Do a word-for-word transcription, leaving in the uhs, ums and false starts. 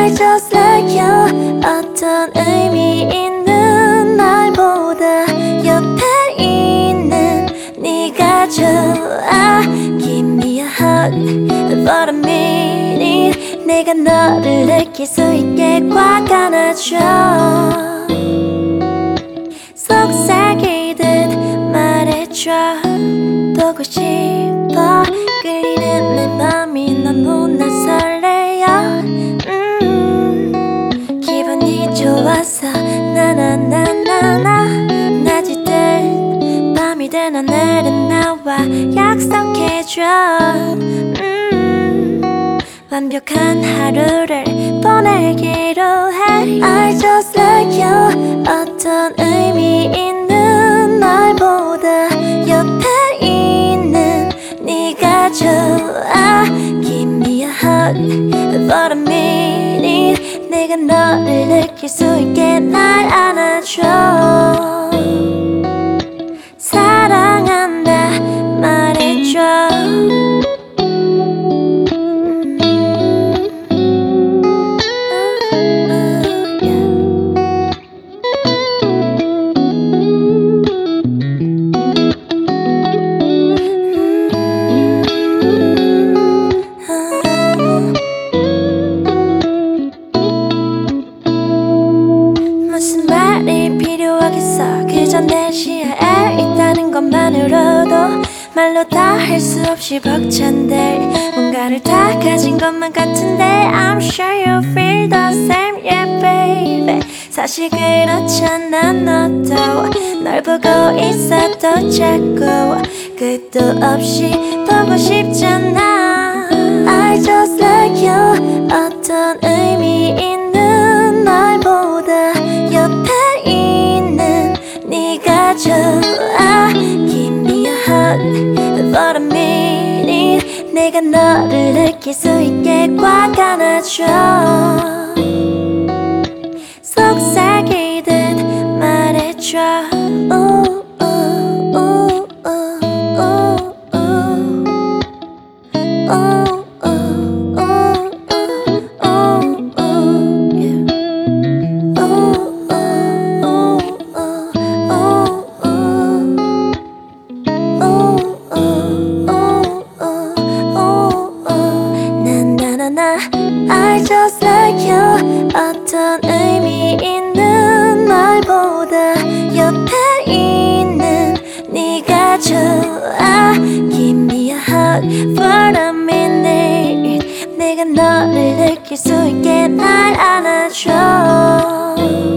I just like you. 어떤 의미 있는 말보다 옆에 있는 네가 좋아. Give me a hug for a minute. 내가 너를 느낄 수 있게 꽉 안아줘. 속삭이듯 말해줘. 보고 싶어. 끌리는 내 맘이 너무나 설레요. 음, 기분이 좋아서 나나나나나. 낮이든 밤이든 오늘은 나와 약속해줘. 음, 완벽한 하루를 보내기로 해. I just like you. 어떤 의미 있는 말보다 옆에 있는 네가 좋아. Give me a hug for a minute. 내가 너를 느낄 수 있게 날 안아줘. 사랑한다 말해줘. 무슨 말이 필요하겠어. 그저 내 시야에 있다는 것만으로도 말로 다 할 수 없이 벅찬데 뭔가를 다 가진 것만 같은데 I'm sure you feel the same, yeah baby. 사실 그렇잖아. 너도 널 보고 있어도 자꾸 끝도 없이 보고 싶잖아. I just like you. 어떤 의미 있는 말보다 옆에 있는 네가 좋아. Give me a hug for a minute. 내가 너를 느낄 수 있게 꽉 안아줘. 속삭이듯 말해줘. 오, 오, 오, 오, 오, 오, 오. I just like you. 어떤 의미 있는 말보다 옆에 있는 네가 좋아. Give me a hug for a minute. 내가 너를 느낄 수 있게 날 안아줘.